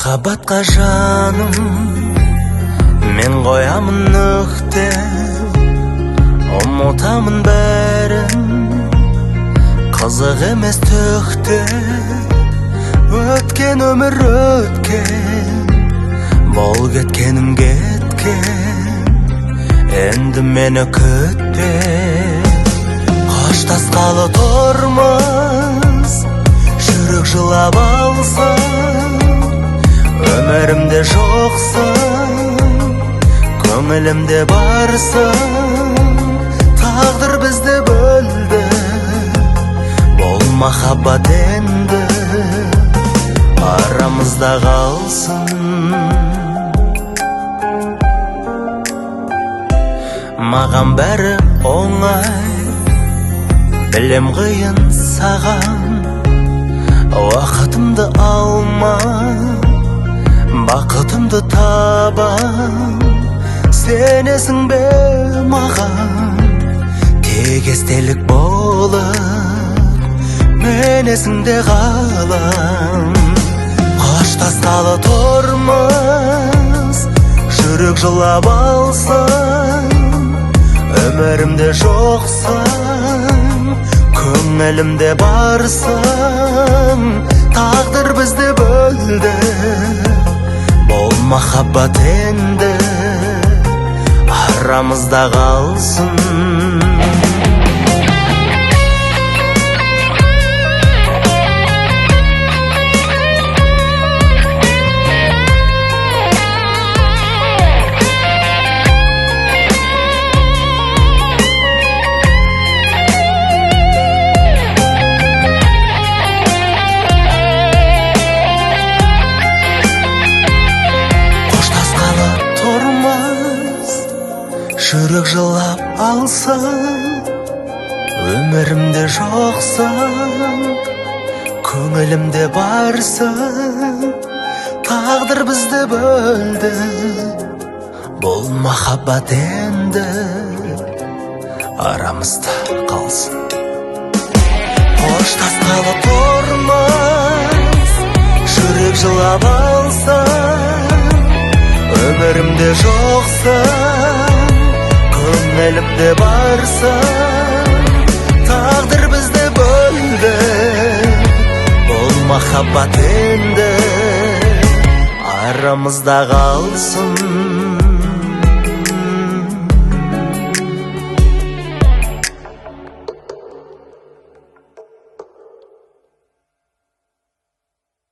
Махаббатқа жаным мен қоямын нүкте, ұмытамын бәрін, қызық емес түкте. Өткен өмір өткен, бол кеткенің кеткен, енді мені күтпе. Қоштасқалы тұрмыз, жүрек жылап алса, өмірімде жоқсың, көңілімде барсың. Тағдыр бізді бөлді, бұл махаббат енді арамызда қалсын. Маған бәрі оңай, білем қиын саған, уақытымды алма, бақытымды табам. Сенесің бе маған, тек естелік болып, менесің де қалам. Қоштасқалы тұрмыз, жүрек жылап алса, өмірімде жоқсың, көңілімде барсың. Тағдыр бізді бөлді, бұл махаббат енді арамызда қалсын. Жүрек жылап алса, өмірімде жоқсың, көңілімде барсың. Тағдыр бізді бөлді, бұл махаббат енді арамызда қалсын. Қоштасқалы тұрмыз, жүрек жылап алса, өмірімде жоқсың, көңілімде барсың. Тағдыр бізді бөлді, бұл махаббат енді арамызда қалсын.